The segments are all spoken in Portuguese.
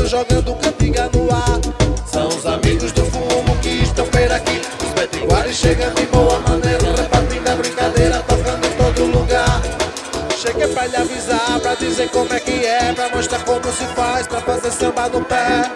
jogando cantiga no ar. São os amigos do fumo que estão por aqui. Os petiguares chegam de boa maneira, repartindo a brincadeira, tocando em todo lugar. Cheguei pra lhe avisar, pra dizer como é que é, pra mostrar como se faz, pra fazer samba no pé.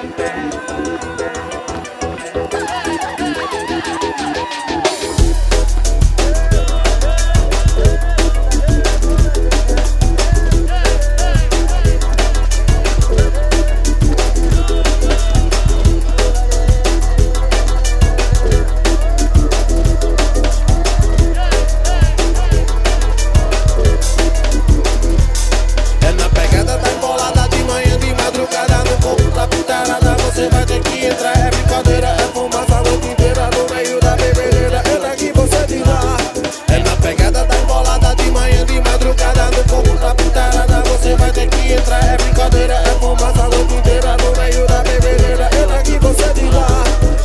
Você vai ter que entrar, é brincadeira, é fumaça a noite inteira no meio da bebedeira, é daqui você de lá. É na pegada da embolada, de manhã, de madrugada, no corpo da putarada. Você vai ter que entrar, é brincadeira, é fumaça a noite inteira no meio da bebedeira, é daqui você de lá.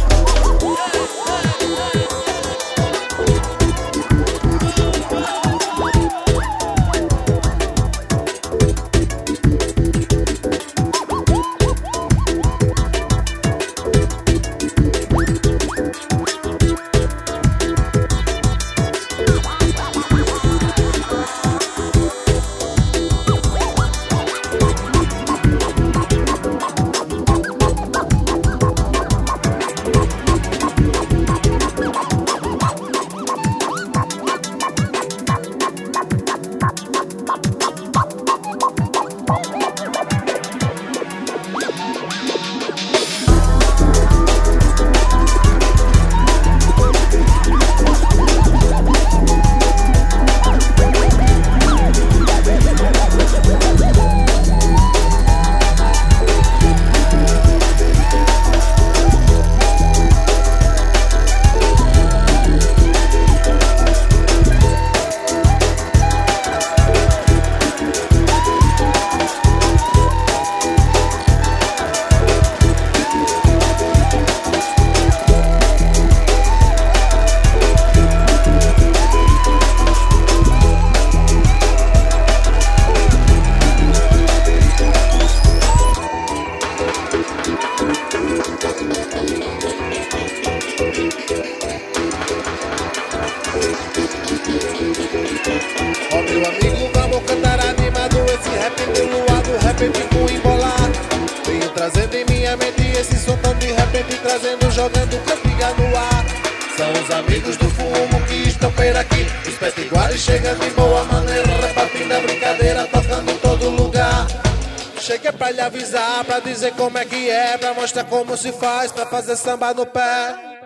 Ó meu amigo, vamos cantar animado esse rap de luar, do repente com embolar. Venho trazendo em minha mente esse som tão de repente, trazendo, jogando cantiga no ar. São os amigos do fumo que estão por aqui. Os petiguares chegam de boa maneira, repartindo a brincadeira, tocando em todo lugar. Cheguei pra lhe avisar, pra dizer como é que é, pra mostrar como se faz, pra fazer samba no pé.